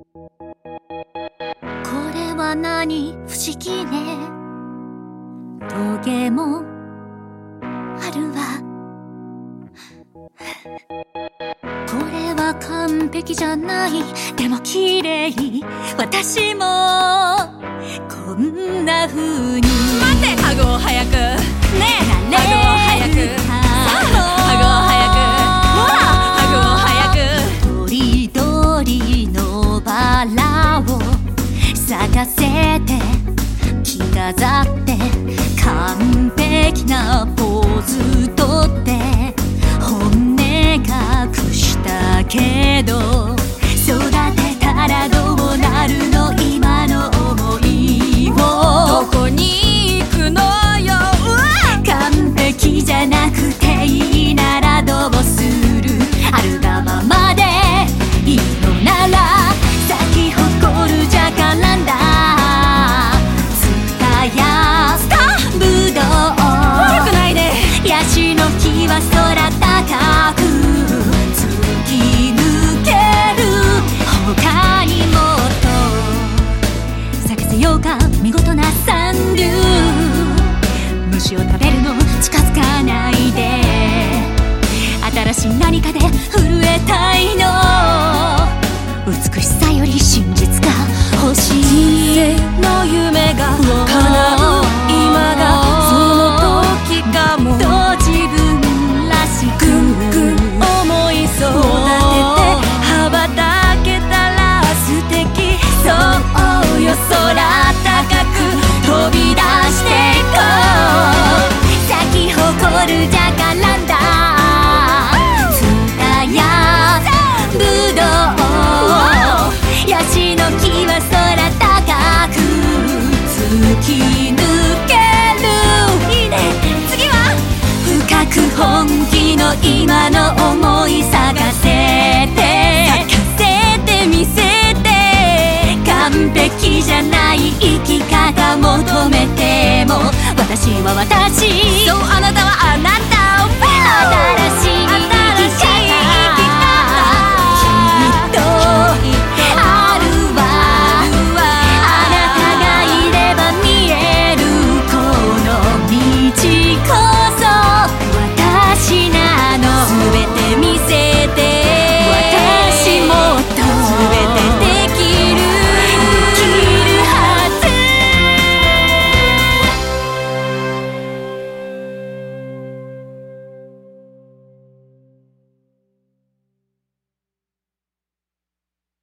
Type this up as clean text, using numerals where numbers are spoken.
これは何不思議ね、トゲもあるわ。これは完璧じゃない、でも綺麗。私もこんな風に。 待って、ハグを早くねえ、ハグを早く、ハグを早く、ほらハグを早く。 とりどりのバラを咲かせて着飾って完璧なポーズとって本音隠したけど、育てたらどうなるの今の想いを。 どこに行くのよ。 完璧じゃなくていいならどうする。あるがままでいいのなら咲き誇るジャカランダ、ツタヤブドウ。 悪くないね。 ヤシの木は空高く突き抜ける。他にもっと咲かせようか見事な三流。虫を食べるの近づかないで、新しい何かで震えたいの。美しさより真実が欲しい。 人生の夢が叶う今がその時かも。 と自分らしく思いそう。育てて羽ばたけたら素敵。 そうよ、空高く飛び出していこう。咲き誇るジャカランダ、ツタヤブドウ。ヤシの木は空高く突き抜ける。 いいね。次は深く本気の今の思